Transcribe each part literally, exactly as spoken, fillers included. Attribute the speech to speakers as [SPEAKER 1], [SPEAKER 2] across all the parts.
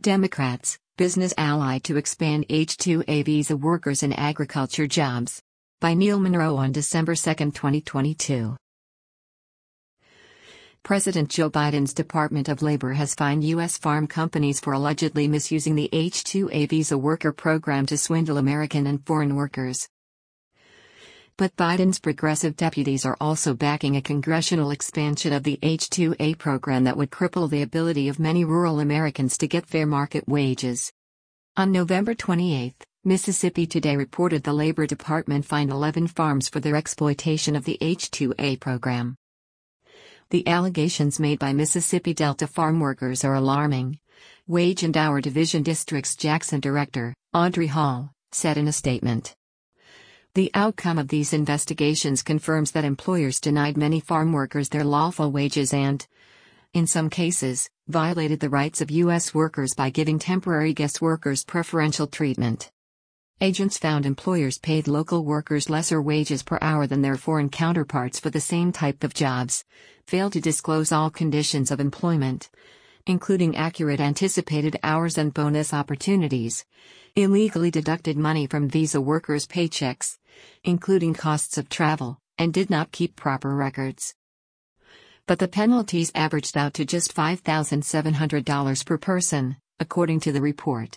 [SPEAKER 1] Democrats, business ally to expand H two A visa workers in agriculture jobs. By Neil Monroe on December second, twenty twenty-two. President Joe Biden's Department of Labor has fined U S farm companies for allegedly misusing the H two A visa worker program to swindle American and foreign workers. But Biden's progressive deputies are also backing a congressional expansion of the H two A program that would cripple the ability of many rural Americans to get fair market wages. On November twenty-eighth, Mississippi Today reported the Labor Department fined eleven farms for their exploitation of the H two A program. The allegations made by Mississippi Delta farm workers are alarming, Wage and Hour Division District's Jackson Director, Audrey Hall, said in a statement. The outcome of these investigations confirms that employers denied many farm workers their lawful wages and, in some cases, violated the rights of U S workers by giving temporary guest workers preferential treatment. Agents found employers paid local workers lesser wages per hour than their foreign counterparts for the same type of jobs, failed to disclose all conditions of employment, including accurate anticipated hours and bonus opportunities, illegally deducted money from visa workers' paychecks, including costs of travel, and did not keep proper records. But the penalties averaged out to just five thousand seven hundred dollars per person, according to the report.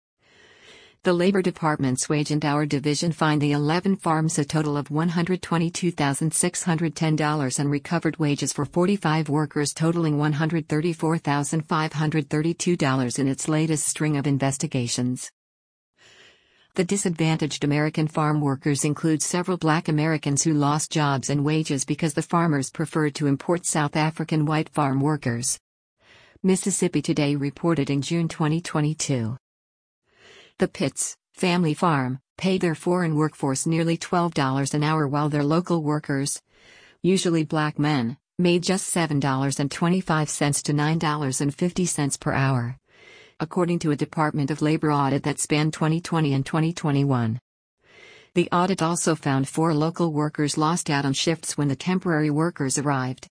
[SPEAKER 1] The Labor Department's Wage and Hour Division fined the eleven farms a total of one hundred twenty-two thousand six hundred ten dollars and recovered wages for forty-five workers totaling one hundred thirty-four thousand five hundred thirty-two dollars in its latest string of investigations. The disadvantaged American farm workers include several Black Americans who lost jobs and wages because the farmers preferred to import South African white farm workers. Mississippi Today reported in June twenty twenty-two. The Pitts family farm paid their foreign workforce nearly twelve dollars an hour while their local workers, usually Black men, made just seven dollars and twenty-five cents to nine dollars and fifty cents per hour, according to a Department of Labor audit that spanned twenty twenty and twenty twenty-one. The audit also found four local workers lost out on shifts when the temporary workers arrived.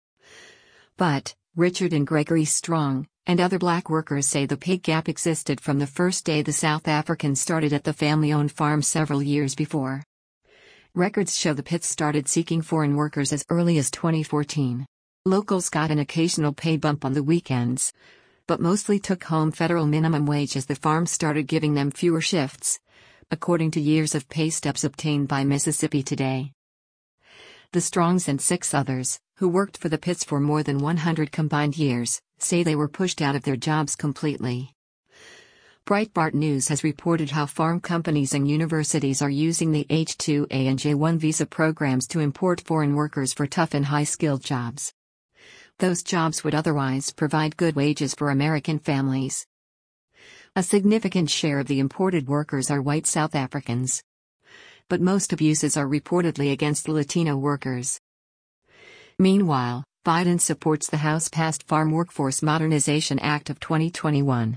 [SPEAKER 1] But, Richard and Gregory Strong, and other Black workers say the pay gap existed from the first day the South Africans started at the family-owned farm several years before. Records show the Pitts started seeking foreign workers as early as twenty fourteen. Locals got an occasional pay bump on the weekends, but mostly took home federal minimum wage as the farm started giving them fewer shifts, according to years of pay stubs obtained by Mississippi Today. The Strongs and six others, who worked for the Pitts for more than one hundred combined years, say they were pushed out of their jobs completely. Breitbart News has reported how farm companies and universities are using the H two A and J one visa programs to import foreign workers for tough and high-skilled jobs. Those jobs would otherwise provide good wages for American families. A significant share of the imported workers are white South Africans. But most abuses are reportedly against Latino workers. Meanwhile, Biden supports the House-passed Farm Workforce Modernization Act of twenty twenty-one.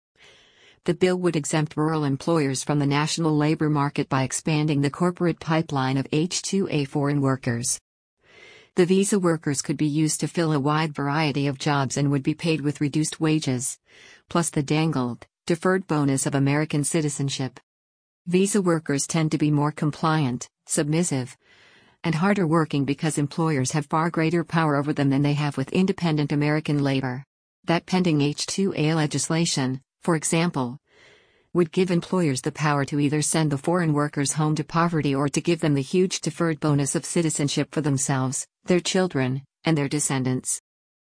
[SPEAKER 1] The bill would exempt rural employers from the national labor market by expanding the corporate pipeline of H two A foreign workers. The visa workers could be used to fill a wide variety of jobs and would be paid with reduced wages, plus the dangled, deferred bonus of American citizenship. Visa workers tend to be more compliant, submissive, and harder working because employers have far greater power over them than they have with independent American labor. That pending H two A legislation, for example, would give employers the power to either send the foreign workers home to poverty or to give them the huge deferred bonus of citizenship for themselves, their children, and their descendants.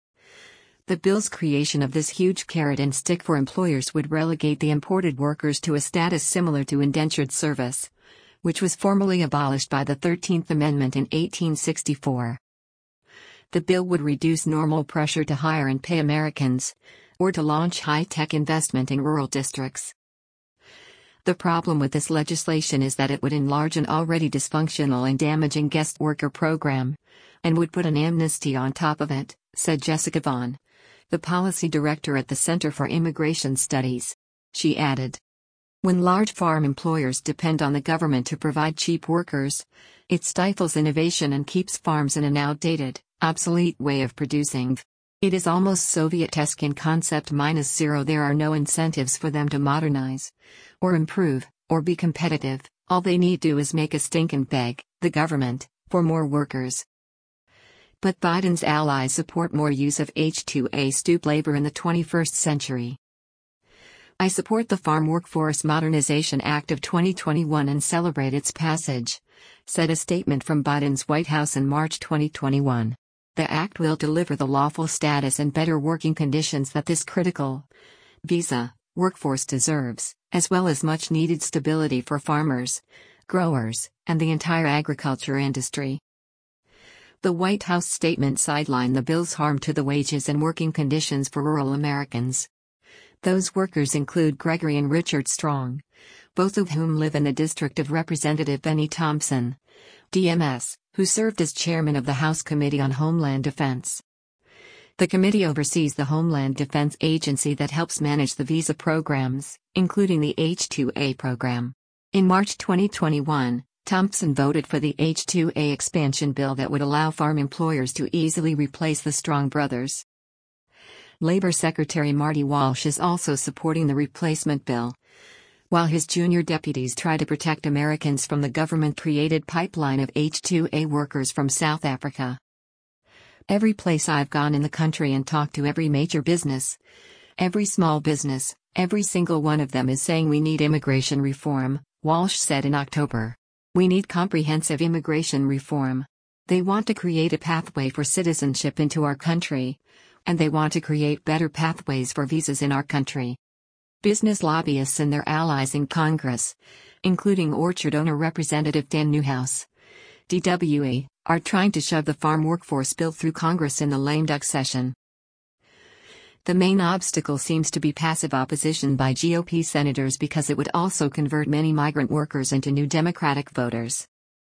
[SPEAKER 1] The bill's creation of this huge carrot and stick for employers would relegate the imported workers to a status similar to indentured service, which was formally abolished by the thirteenth Amendment in eighteen sixty-four. The bill would reduce normal pressure to hire and pay Americans, or to launch high-tech investment in rural districts. The problem with this legislation is that it would enlarge an already dysfunctional and damaging guest worker program, and would put an amnesty on top of it, said Jessica Vaughn, the policy director at the Center for Immigration Studies. She added, "When large farm employers depend on the government to provide cheap workers, it stifles innovation and keeps farms in an outdated, obsolete way of producing. It is almost Soviet-esque in concept minus zero. There are no incentives for them to modernize, or improve, or be competitive. All they need do is make a stink and beg the government for more workers. But Biden's allies support more use of H two A stoop labor in the twenty-first century. I support the Farm Workforce Modernization Act of twenty twenty-one and celebrate its passage, said a statement from Biden's White House in March twenty twenty-one. The act will deliver the lawful status and better working conditions that this critical visa workforce deserves, as well as much needed stability for farmers, growers, and the entire agriculture industry. The White House statement sidelined the bill's harm to the wages and working conditions for rural Americans. Those workers include Gregory and Richard Strong, both of whom live in the district of Representative Benny Thompson, D M S, who served as chairman of the House Committee on Homeland Defense. The committee oversees the Homeland Defense Agency that helps manage the visa programs, including the H two A program. In March twenty twenty-one, Thompson voted for the H two A expansion bill that would allow farm employers to easily replace the Strong brothers. Labor Secretary Marty Walsh is also supporting the replacement bill, while his junior deputies try to protect Americans from the government-created pipeline of H two A workers from South Africa. Every place I've gone in the country and talked to every major business, every small business, every single one of them is saying we need immigration reform, Walsh said in October. We need comprehensive immigration reform. They want to create a pathway for citizenship into our country, and they want to create better pathways for visas in our country. Business lobbyists and their allies in Congress, including orchard owner Representative Dan Newhouse, D W E, are trying to shove the farm workforce bill through Congress in the lame duck session. The main obstacle seems to be passive opposition by G O P senators because it would also convert many migrant workers into new Democratic voters.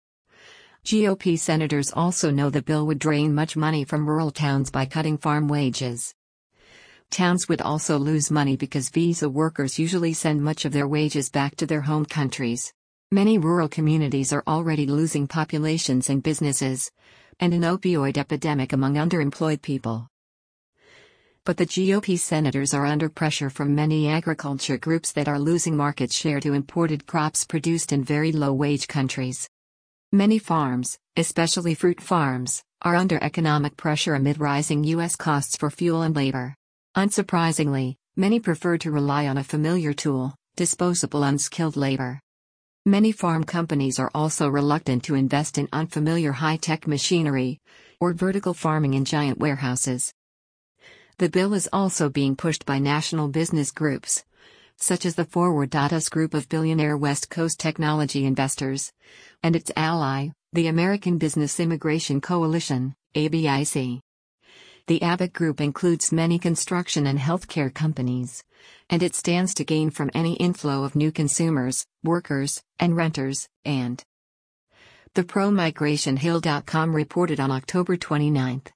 [SPEAKER 1] G O P senators also know the bill would drain much money from rural towns by cutting farm wages. Towns would also lose money because visa workers usually send much of their wages back to their home countries. Many rural communities are already losing populations and businesses, and an opioid epidemic among underemployed people. But the G O P senators are under pressure from many agriculture groups that are losing market share to imported crops produced in very low-wage countries. Many farms, especially fruit farms, are under economic pressure amid rising U S costs for fuel and labor. Unsurprisingly, many prefer to rely on a familiar tool, disposable unskilled labor. Many farm companies are also reluctant to invest in unfamiliar high-tech machinery, or vertical farming in giant warehouses. The bill is also being pushed by national business groups, such as the Forward dot U S group of billionaire West Coast technology investors, and its ally, the American Business Immigration Coalition, A B I C. The ABIC group includes many construction and healthcare companies, and it stands to gain from any inflow of new consumers, workers, and renters, and the pro migration hill dot com reported on October twenty-ninth.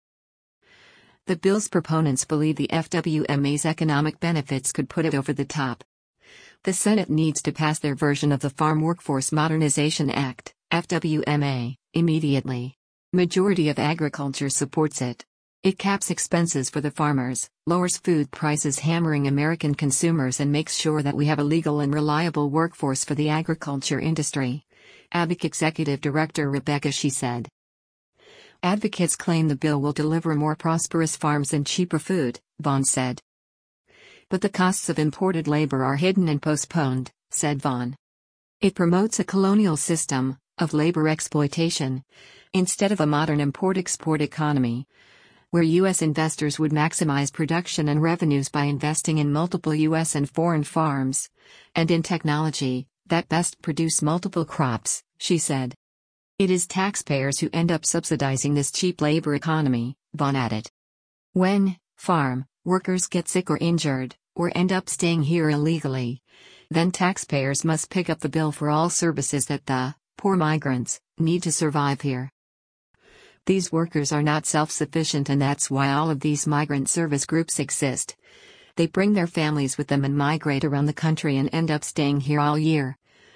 [SPEAKER 1] The bill's proponents believe the F W M A's economic benefits could put it over the top. The Senate needs to pass their version of the Farm Workforce Modernization Act, F W M A, immediately. Majority of agriculture supports it. It caps expenses for the farmers, lowers food prices, hammering American consumers, and makes sure that we have a legal and reliable workforce for the agriculture industry. ABIC Executive Director Rebecca Shea said. Advocates claim the bill will deliver more prosperous farms and cheaper food, Vaughn said. But the costs of imported labor are hidden and postponed, said Vaughn. It promotes a colonial system of labor exploitation, instead of a modern import-export economy, where U S investors would maximize production and revenues by investing in multiple U S and foreign farms, and in technology that best produce multiple crops, she said. It is taxpayers who end up subsidizing this cheap labor economy, Vaughn added. When farm workers get sick or injured, or end up staying here illegally, then taxpayers must pick up the bill for all services that the poor migrants need to survive here. These workers are not self-sufficient, and that's why all of these migrant service groups exist. They bring their families with them and migrate around the country and end up staying here all year.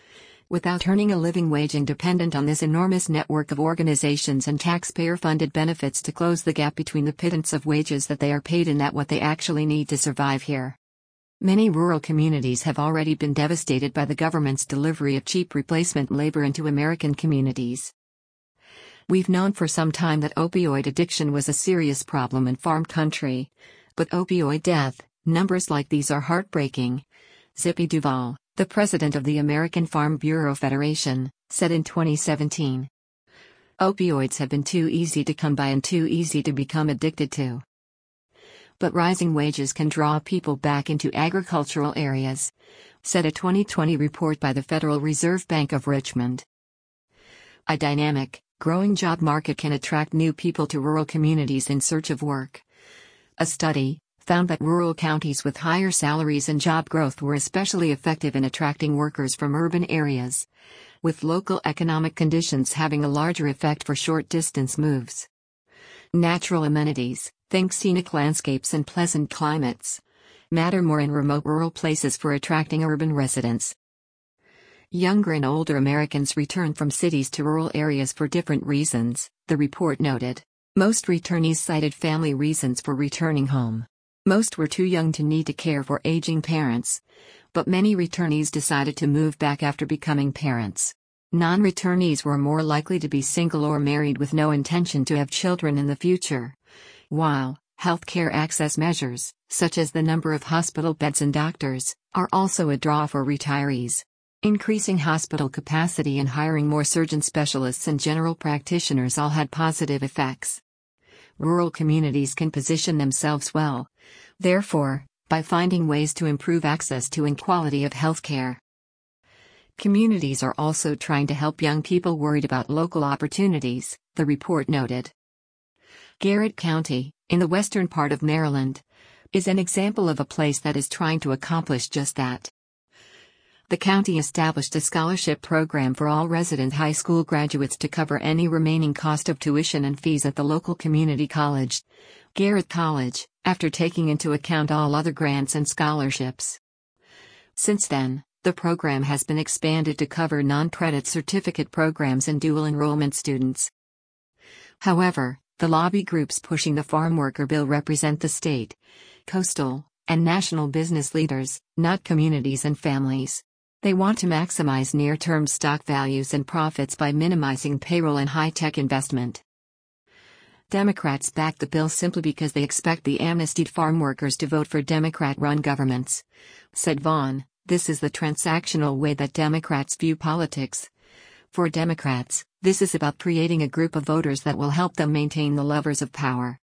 [SPEAKER 1] without earning a living wage and dependent on this enormous network of organizations and taxpayer-funded benefits to close the gap between the pittance of wages that they are paid and that what they actually need to survive here. Many rural communities have already been devastated by the government's delivery of cheap replacement labor into American communities. We've known for some time that opioid addiction was a serious problem in farm country, but opioid death numbers like these are heartbreaking. Zippy Duvall, the president of the American Farm Bureau Federation, said in twenty seventeen. Opioids have been too easy to come by and too easy to become addicted to. But rising wages can draw people back into agricultural areas, said a twenty twenty report by the Federal Reserve Bank of Richmond. A dynamic, growing job market can attract new people to rural communities in search of work. A study found that rural counties with higher salaries and job growth were especially effective in attracting workers from urban areas, with local economic conditions having a larger effect for short-distance moves. Natural amenities, think scenic landscapes and pleasant climates, matter more in remote rural places for attracting urban residents. Younger and older Americans return from cities to rural areas for different reasons, the report noted. Most returnees cited family reasons for returning home. Most were too young to need to care for aging parents, but many returnees decided to move back after becoming parents. Non-returnees were more likely to be single or married with no intention to have children in the future. While healthcare access measures, such as the number of hospital beds and doctors, are also a draw for retirees. Increasing hospital capacity and hiring more surgeon specialists and general practitioners all had positive effects. Rural communities can position themselves well, therefore, by finding ways to improve access to and quality of healthcare. Communities are also trying to help young people worried about local opportunities, the report noted. Garrett County, in the western part of Maryland, is an example of a place that is trying to accomplish just that. The county established a scholarship program for all resident high school graduates to cover any remaining cost of tuition and fees at the local community college, Garrett College, after taking into account all other grants and scholarships. Since then, the program has been expanded to cover non-credit certificate programs and dual enrollment students. However, the lobby groups pushing the farm worker bill represent the state, coastal, and national business leaders, not communities and families. They want to maximize near-term stock values and profits by minimizing payroll and high-tech investment. Democrats back the bill simply because they expect the amnestied farm workers to vote for Democrat-run governments, said Vaughn. This is the transactional way that Democrats view politics. For Democrats, this is about creating a group of voters that will help them maintain the levers of power.